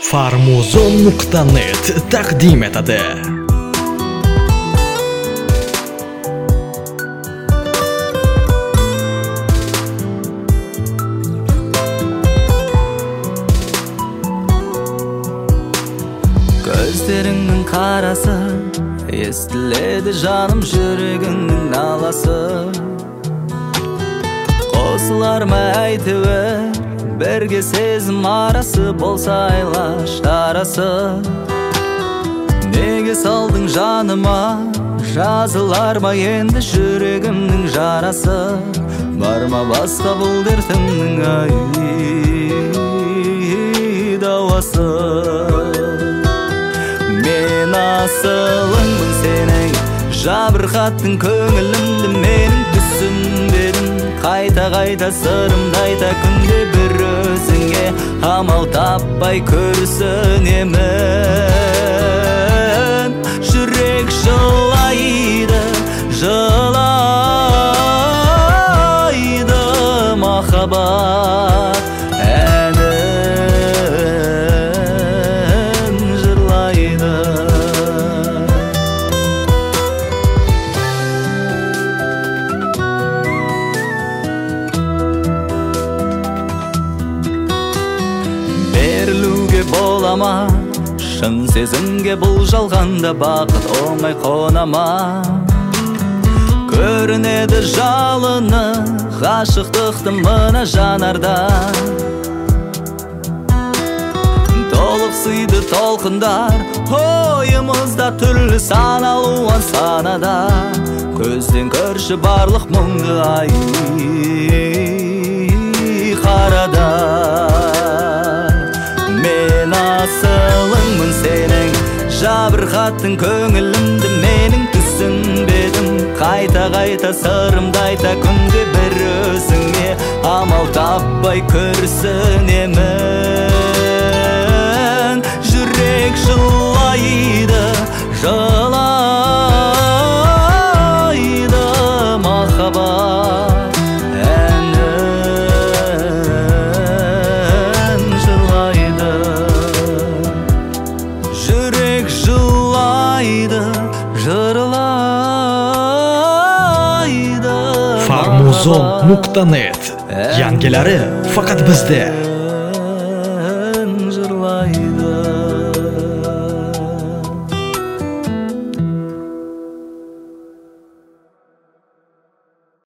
Farmuzon.net taqdim etadi. Gözlerinin karası, estiledi canım yüreğinin nalası. Qosular mı aytıver, berge sezim arası, bolsa aylaş arası. Nege saldın canıma, жазылар ма endi yüreğimnin жарасы. Barma басқа бұл дертімнің ай давасы. Men asılыңмын senin, жабырқаттың көңілімді, менің түсінбедім. Қайта сырымды айта күнде бір өзіңе, амал таппай көрсінемін. Жүрек жылайды, жылайды махаббат әнін жырлайды. Берілуге болама, шын сезімге бұл жалғанда бақыт оңай қонама. Көрінеді жалыны, ғашықтықты мына жанарда. Толық сыйды толқындар, ойымызда түрлі сан алуан санада. Көзден көрші барлық мұңды ай қарада. Мен асылыңмын сенің, жабырқаттың көңілімді, менің түсінбедім. Қайта сырымды айта күнде бір өзіңе, амал таппай көрсінемін. Жүрек жылайды, жылайды махаббат әнін жырлайды. Жүрек жылайды, жырлайды. Farmuzon.net yangilari faqat bizda.